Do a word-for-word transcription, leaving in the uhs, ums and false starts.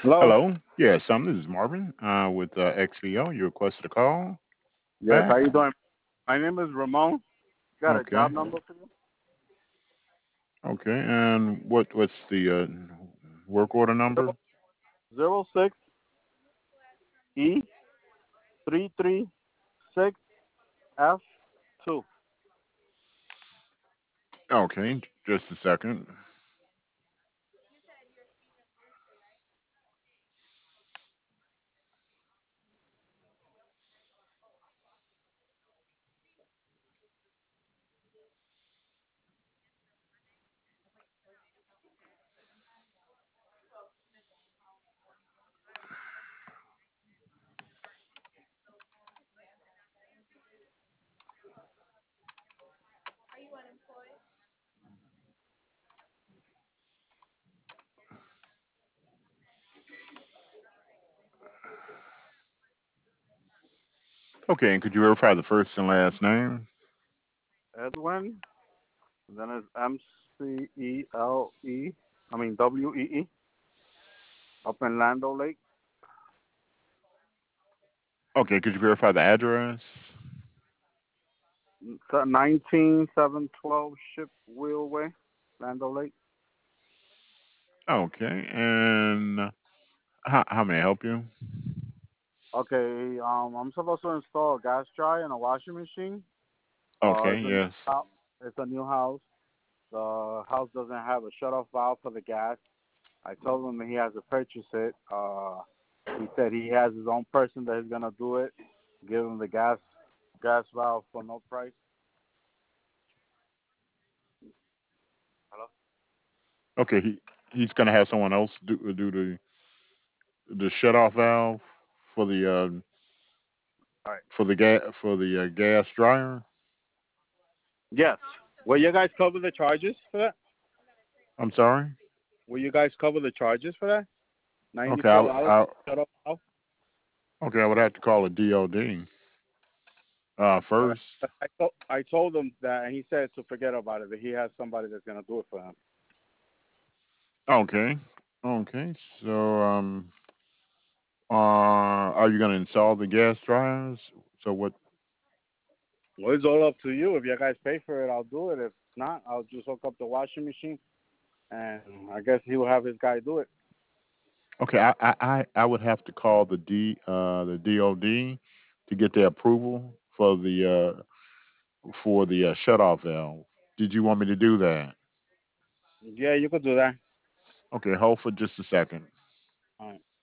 Hello. Hello. Yes, um, this is Marvin uh, with uh, X V O. You requested a call Yes, how back. you doing? My name is Ramon. Got a Okay. job number for you? Okay. And what what's the uh, work order number? Zero zero six E three three six F two. Okay, just a second. Okay, and could you verify the first and last name? Edwin. And then it's M C E L E. I mean W E E. Up in Lando Lake. Okay, could you verify the address? Nineteen seven twelve Ship Wheelway, Lando Lake. Okay, and how, how may I help you? Okay. Um, I'm supposed to install a gas dryer and a washing machine. Uh, Okay, it's a new yes. house. It's a new house. The house doesn't have a shut-off valve for the gas. I told him that he has to purchase it. Uh, he said he has his own person that is gonna do it. Give him the gas gas valve for no price. Hello. Okay, he he's gonna have someone else do do the the shut off valve for the uh, All right. for the gas for the uh, gas dryer. Yes. Will you guys cover the charges for that? I'm sorry. Will you guys cover the charges for that? Okay, Ninety-four I, dollars I shut off valve. okay, I would have to call a D O D uh, All right. first. But I told I told him that, and he said to forget about it. That he has somebody that's gonna do it for him. Okay, okay. So, um, uh, are you gonna install the gas dryers? So what? Well, it's all up to you. If you guys pay for it, I'll do it. If not, I'll just hook up the washing machine, and I guess he will have his guy do it. Okay, I, I, I I would have to call the D uh the D O D to get their approval for the uh for the uh, shut off valve. Did you want me to do that? Yeah, you could do that. Okay, hold for just a second. All right.